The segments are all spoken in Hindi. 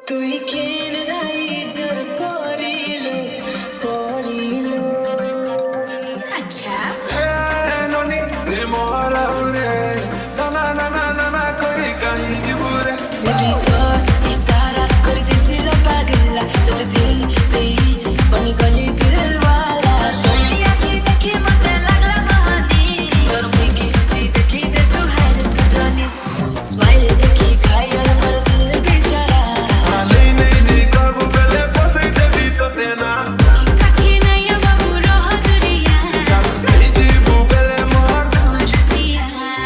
তুই কেন রাইজর করিলো করিলো আচ্ছা नोनी रे मोरा रे ना ना ना ना ना कोई कहीं की बुरे Baby तो इशारा कर दे सिरा पागला तो दिल पे बनी गली दिल वाला सोनिया की देखी मते लगला महानी और मुझे सी देखी दे सुहार सजनी स्माइल देखी घायल मर दिल बेचारा नहीं नहीं नहीं कब पहले फंसे जब तो देना काकी नहीं बाबू रह दुनिया नहीं जीबू पहले मार रसिया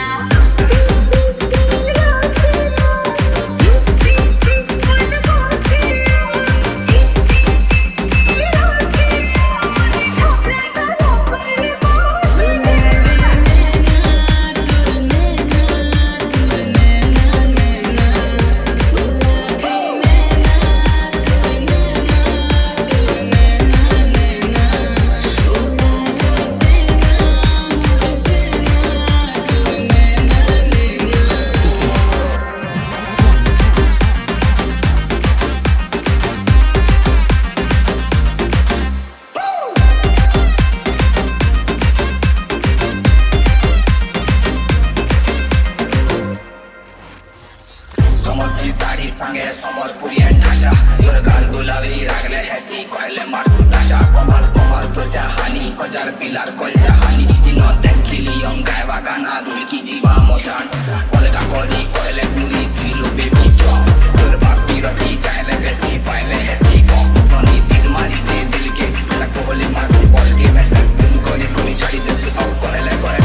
समर की साड़ी संगे समरपुरी ढांचा योर गाल गुलाबी रागले हैसी कोयले मार सुताचा कमाल कमाल तो जहानी हजार पिलार कोल जहानी इनो देखिली गायवा गाना दुल की जीवा मोशन ओलगा कोली कोयले पूरी किलो बेबी जो योर बापी रखी चाहले बेसी पाइले हैसी को नोनी दिल मारी दे दिल के ना कोहले मार सी बॉल के मैसेज सुन कोली कोली छाड़ी दे सु अब कोहले कोहले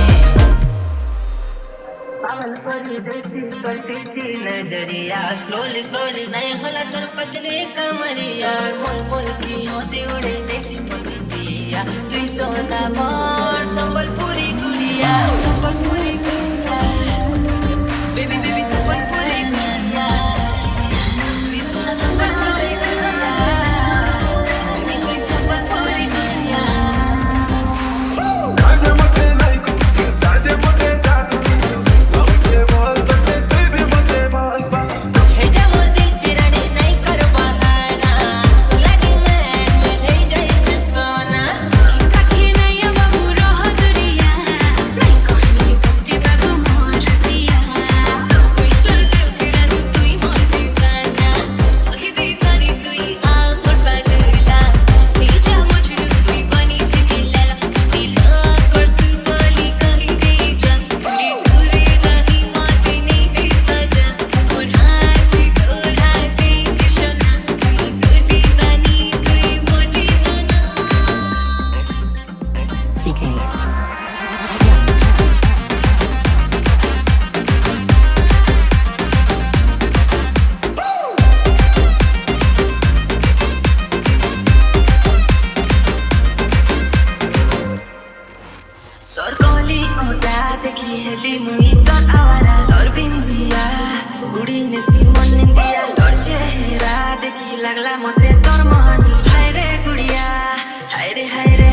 पागल परी देखती करती थी नजरिया स्लोली स्लोली नहीं होला कर पतले कमरिया मोल मोल की हंसी उड़े देसी पगतिया तुई सोना मोर संबलपुरी गुड़िया संबलपुरी गुड़िया बेबी बेबी संबलपुरी गुड़िया तुई सोना संबलपुरी गुड़िया बेबी तुई संबलपुरी गुड़िया ताजे मते नहीं कुछ ताजे मते जादू मुझे बोल तक कोई भी मते बोल हे जा मोर दिल तेरा नहीं कर बहाना तू लगी मैं गई जाई मैं सोना काकी नहीं बाबू रह दुनिया नहीं कहनी भक्ति बाबू मोर रसिया कोई तोर दिल के रानी तुई मोर दीवाना तुई दीवानी तुई आँख मोर पागला हे जा मुझे तुई बनी चिकिला दिल कर सी बोली कही दे जा पूरी दूरी नहीं माती नहीं दे सजा मोर हाथ भी तोर हाथ दे के सोना तुई तोर दीवानी तुई मोर दीवाना CK तोर कोली कोटा देखी हेली मुई तोर आवारा तोर बिंदिया उड़ी ने सी मन दिया तोर चेहरा देखी लगला मते तोर मोहनी हाय रे गुड़िया हाय रे